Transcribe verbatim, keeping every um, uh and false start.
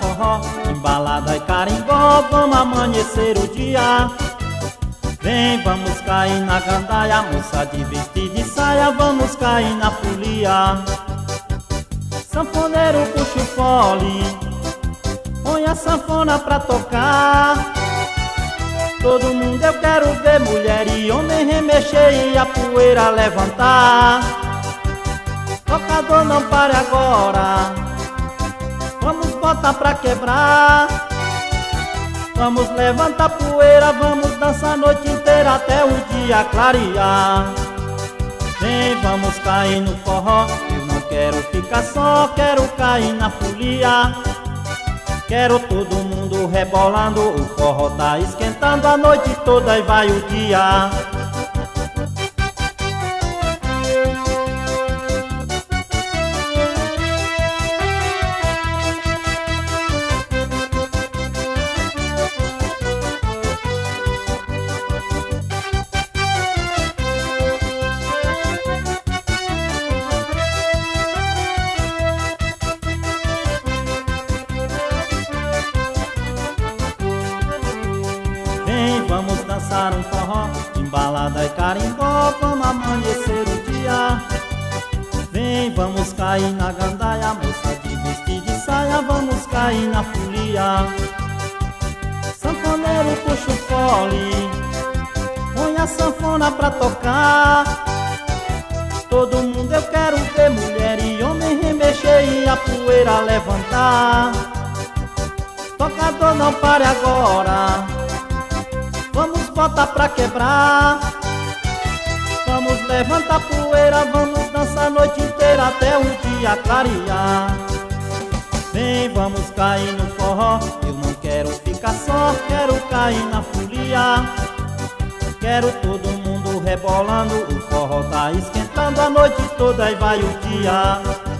forró, embalada e carimbó, vamos amanhecer o dia. Vem, vamos cair na gandaia, moça de vestido de saia, vamos cair na folia. Sanfoneiro puxa o fole, põe a sanfona pra tocar. Todo mundo eu quero ver, mulher e homem remexer e a poeira levantar. Tocador não pare agora, vamos botar pra quebrar. Vamos levantar poeira, vamos dançar a noite inteira até o dia clarear. Vem, vamos cair no forró, eu não quero ficar só, quero cair na folia. Quero todo mundo rebolando, o forró tá esquentando a noite toda e vai o dia. Vem, vamos dançar um forró, embalada e carimbó, vamos amanhecer o dia. Vem, vamos cair na gandaia, moça de vestido de saia, vamos cair na folia. Sanfoneiro puxa o fole, põe a sanfona pra tocar. Todo mundo eu quero ver, mulher e homem remexer e a poeira levantar. Tocador não pare agora, vamos botar pra quebrar. Vamos levantar poeira, vamos dançar a noite inteira até o dia clarear. Vem, vamos cair no forró, eu não quero ficar só, quero cair na folia. Quero todo mundo rebolando, o forró tá esquentando a noite toda e vai o dia.